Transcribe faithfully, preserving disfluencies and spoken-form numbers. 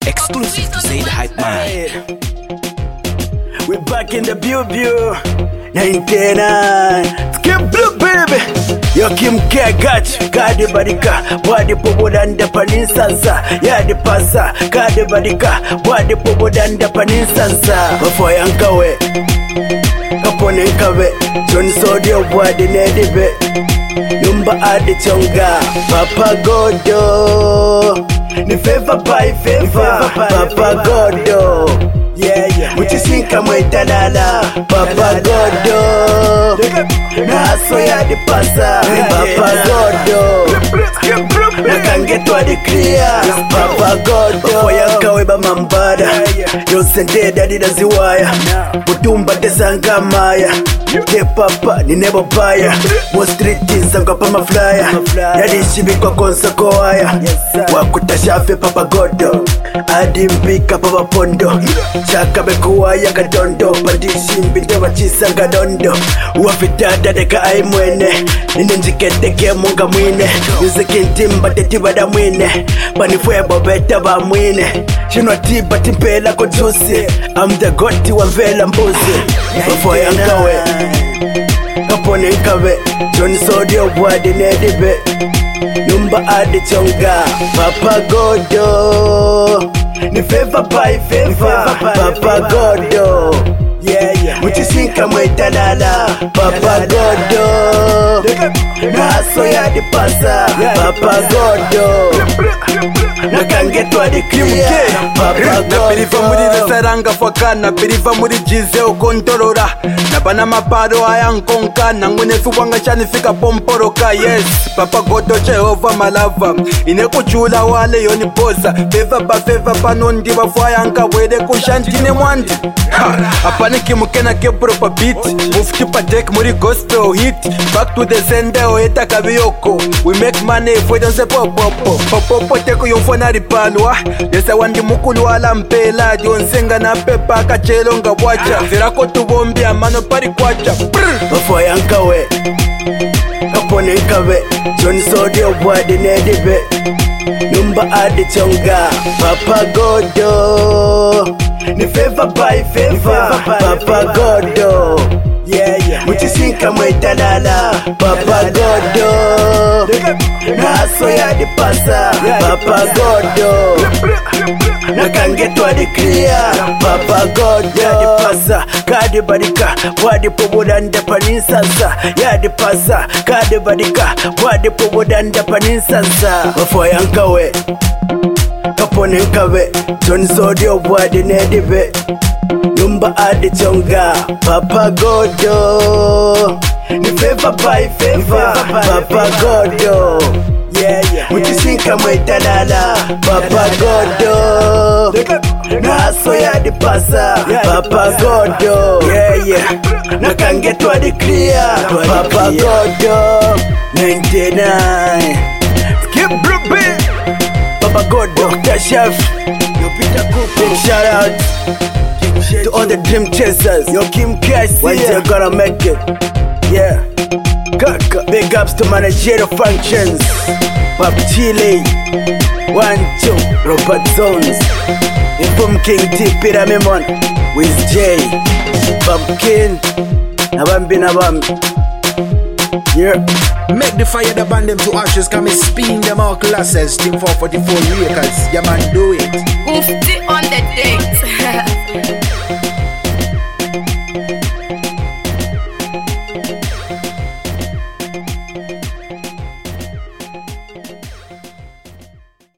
Exclusive to Say the Hype Man. We're back in the view view. ninety-nine. Skip blue baby. Yo Kim K got you. Kadi badika. Bwadi pobodanda paninsansa. Yadi pasa. Kadi badika. Bwadi pobodanda paninsansa. Bafo yankawe. Kapone nkawe. John Sodio bwadi nedibe. Numba adi chonga. Papa Godo. Ni favor by favor. Papa Godo. Yeah, yeah. Muchisinka mwetalala. Papa Godo. Naso ya di pasa. Papa Godo. Nakangetwa di clear. Papa Godo. Foyanka weba mambada. Yosente dadi da ziwaya. Mutumba tesanga maya. Ke papa ni nebo baya. Mo street insanga pa maflyer. Yadi shibi kwa konsa koaya. Wakutashafe Papa Godo. Adi mpika Papa Pondo. Chaka bekuwa ya kadondo. Pandishi mbindewa chisanga dondo. Uwafitata deka ai mwene. Nine njiketeke munga mwine. Music intimba tetibada mwine. Panifwebo beta ba mwine. Shinwa tiba timpela kojusi. I'm the goti wa mvela mbuzi. Bafo yankawe Kapone nkawe John Sodio bwadi nedibe. Numba adi chonga. Papa Godo. Ni favor by favor. Papa Godo. Yeah, yeah. Muchisinka mwetalala. Papa Godo. Naso ya di pasa. Papa Godo. Nakangetwa di clear. Papa Godo. Napiriva muri resaranga faka. Napiriva muri jize ukontorora. Nabana maparo ayankonka. Nangunesu wanga chanifika pomporoka. Yes, Papa Godo Jehova malava. Ine kuchula wale yoni poza. Favor ba favor pa nondi wa fwayanka. Wede kushantine mwandi. Apane kimukena kebro pa beat. Mufti pa deck muri gospel hit. Back to the sender oeta kabiyoko. We make money for them se popopo. Popopo teko yofona ripalwa. Desa wandi mukulu wala mpela. Dionsenga na pepa kachelo nga wacha. Zirako tubombi amano pari kwacha. Bafo yankawe Kapone nkawe John Sodio bwadi nedibe. Numba adi chonga. Papa Godo. Ni favor by favor. Papa Godo. Yeah, yeah. Muchisinka mwetalala. Papa Godo. Naso ya di pasa. Papa Godo. Nakangetwa di clear. Papa Godo. Ya di pasa. Kadi badika. Wadi pobodanda paninsansa. Ya di pasa. Kadi badika. Wadi pobodanda paninsansa. Bafo yankawe Kapone nkawe John Sodio bwadi nedibe. Numba adi chonga. Papa Godo. Ni favor by favor. Papa Godo. Yeah, yeah. Muchisinka mwetalala. Papa Godo. Naso ya di pasa. Papa Godo. Yeah, yeah. Nakangetwa di clear. Papa Godo. ninety-nine. Skip Brooklyn. Papa Godo. Doctor Chef. Yo Peter Cook. Big shout out to all the dream chasers. Yo Kim K. One day you're gonna make it. Yeah. Kaka. Big ups to managerial functions. Pop Chile. One, two. Robert Zones. Inform King T. Peter Memon. Wiz J. Pumpkin. Nabambi Nabambi. Yeah. Make the fire the band them to ashes. Come and spin them all classes. Team four forty-four records. Yeah man, do it. Oof,